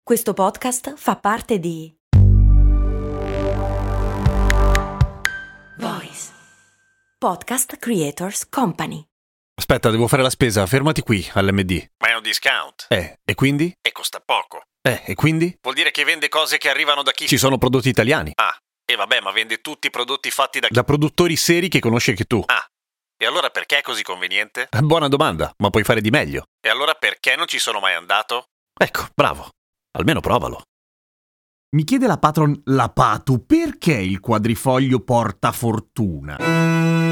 Questo podcast fa parte di Voice Podcast Creators Company. Aspetta, devo fare la spesa, fermati qui all'MD. Ma è un discount. E quindi? E costa poco. E quindi? Vuol dire che vende cose che arrivano da chi? Ci sono prodotti italiani. Ah, e vabbè, ma vende tutti i prodotti fatti da chi? Da produttori seri che conosci anche tu. Ah, e allora perché è così conveniente? Buona domanda, ma puoi fare di meglio. E allora perché non ci sono mai andato? Ecco, bravo. Almeno provalo. Mi chiede la patron La Patu, perché il quadrifoglio porta fortuna?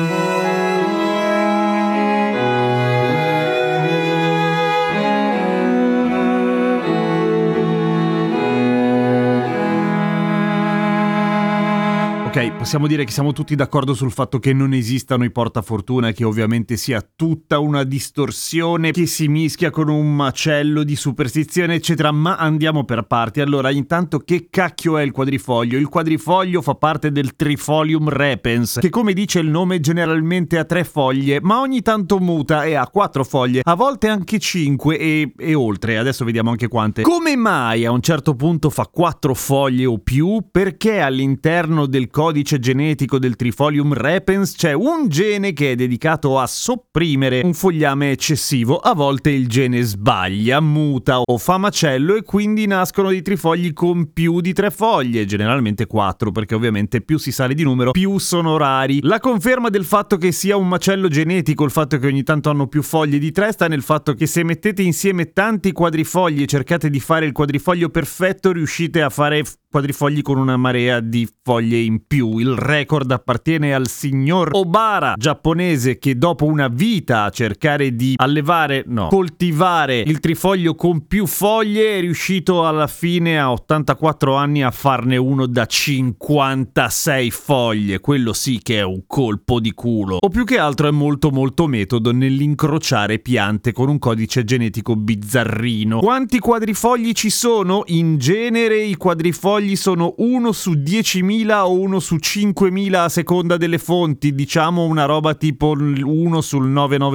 Ok, possiamo dire che siamo tutti d'accordo sul fatto che non esistano i portafortuna e che ovviamente sia tutta una distorsione che si mischia con un macello di superstizione eccetera, ma andiamo per parti. Allora, intanto, che cacchio è il quadrifoglio? Il quadrifoglio fa parte del Trifolium repens, che come dice il nome generalmente ha 3 foglie, ma ogni tanto muta e ha 4 foglie, a volte anche 5 e oltre, adesso vediamo anche quante. Come mai a un certo punto fa 4 foglie o più? Perché all'interno del codice genetico del Trifolium repens c'è un gene che è dedicato a sopprimere un fogliame eccessivo. A volte il gene sbaglia, muta o fa macello e quindi nascono dei trifogli con più di 3 foglie, generalmente 4, perché ovviamente più si sale di numero più sono rari. La conferma del fatto che sia un macello genetico, il fatto che ogni tanto hanno più foglie di 3, sta nel fatto che se mettete insieme tanti quadrifogli e cercate di fare il quadrifoglio perfetto, riuscite a fare quadrifogli con una marea di foglie in più. Il record appartiene al signor Obara, giapponese, che dopo una vita a cercare di coltivare il trifoglio con più foglie è riuscito alla fine a 84 anni a farne uno da 56 foglie. Quello sì che è un colpo di culo. O più che altro è molto metodo nell'incrociare piante con un codice genetico bizzarrino. Quanti quadrifogli ci sono? In genere i quadrifogli sono 1 su 10.000 o 1 su 5.000 a seconda delle fonti, diciamo una roba tipo 1 sul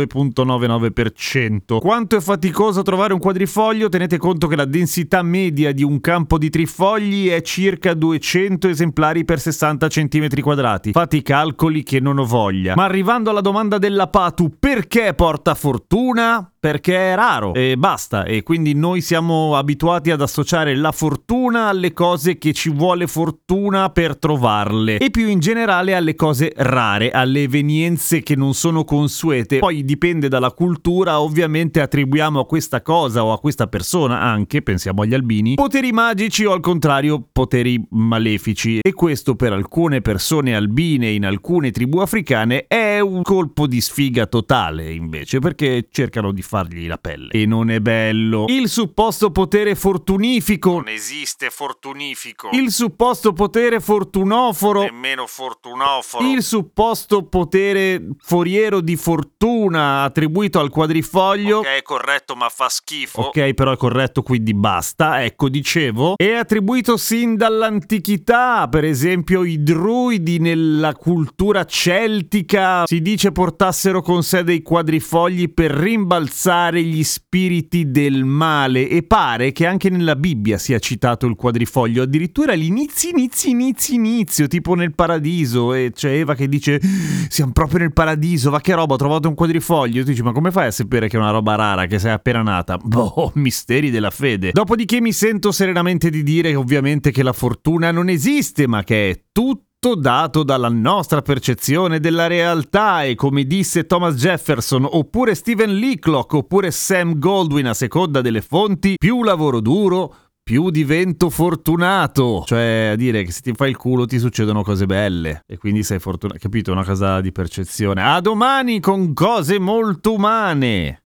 99.99%. Quanto è faticoso trovare un quadrifoglio? Tenete conto che la densità media di un campo di trifogli è circa 200 esemplari per 60 cm². Fate i calcoli che non ho voglia. Ma arrivando alla domanda della Patu, perché porta fortuna? Perché è raro e basta, e quindi noi siamo abituati ad associare la fortuna alle cose che ci vuole fortuna per trovarle, e più in generale alle cose rare, alle evenienze che non sono consuete. Poi dipende dalla cultura, ovviamente attribuiamo a questa cosa o a questa persona, anche pensiamo agli albini, poteri magici o al contrario poteri malefici, e questo per alcune persone albine in alcune tribù africane è un colpo di sfiga totale invece, perché cercano di fargli la pelle e non è bello. Il supposto potere fortunifico. Non esiste fortunifico. Il supposto potere fortunoforo. Nemmeno fortunoforo. Il supposto potere foriero di fortuna attribuito al quadrifoglio. Ok, è corretto, ma fa schifo. Ok, però è corretto, quindi basta. Ecco, dicevo, è attribuito sin dall'antichità. Per esempio i druidi nella cultura celtica si dice portassero con sé dei quadrifogli per rimbalzare gli spiriti del male, e pare che anche nella Bibbia sia citato il quadrifoglio, addirittura l'inizio, tipo nel paradiso, e c'è Eva che dice siamo proprio nel paradiso, va che roba, ho trovato un quadrifoglio. Tu dici, ma come fai a sapere che è una roba rara, che sei appena nata? Boh, misteri della fede. Dopodiché mi sento serenamente di dire ovviamente che la fortuna non esiste, ma che è tutto dato dalla nostra percezione della realtà, e come disse Thomas Jefferson oppure Stephen Leacock oppure Sam Goldwyn, a seconda delle fonti, più lavoro duro più divento fortunato. Cioè, a dire che se ti fai il culo ti succedono cose belle e quindi sei fortunato, capito? Una cosa di percezione. A domani con cose molto umane.